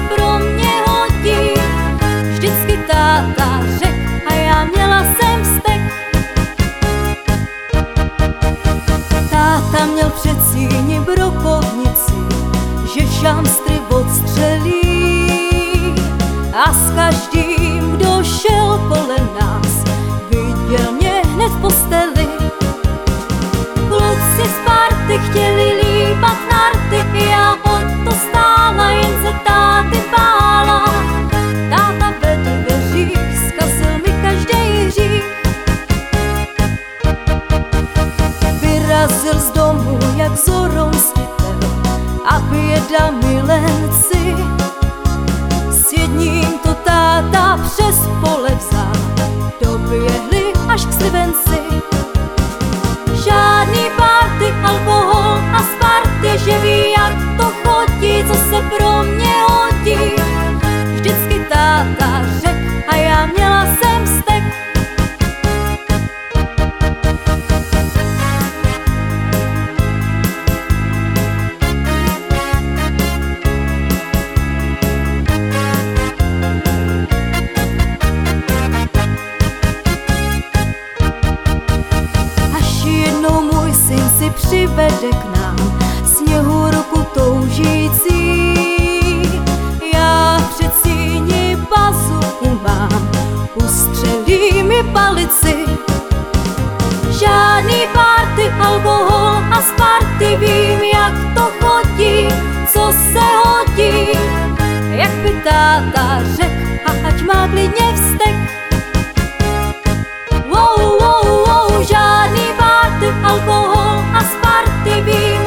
pro mě hodí. Vždycky táta řek a já měla jsem vztek. Táta měl před síni brokovnici, že šamstry odstřelí. A s každým, kdo šel kolem nás, viděl mě hned v posteli. Kluci z party chtěli líbat narty, já o to stála, jen se táty bála. Táta vedl veřích, zkazil mi každý hřích. Vyrazil z domu jak zoromstitel a běda milenci. S jedním to táta přes pole vzal, doběhli až k slivenci. Žádný party, alkohol a Sparty, že ví, jak to chodí, co se pro mě hodí. Vždycky táta řek a já měla jsem vztek. Přivede k nám Sněhurku toužící. Já před síni bazuku mám, ustřelí mi palici. Žádný party, alkohol a Sparty, vím, jak to chodí, co se hodí. Jak by táta řek, a ať má klidně vztek. Wow, wow, wow, žádný party, alkohol a Sparty, vím,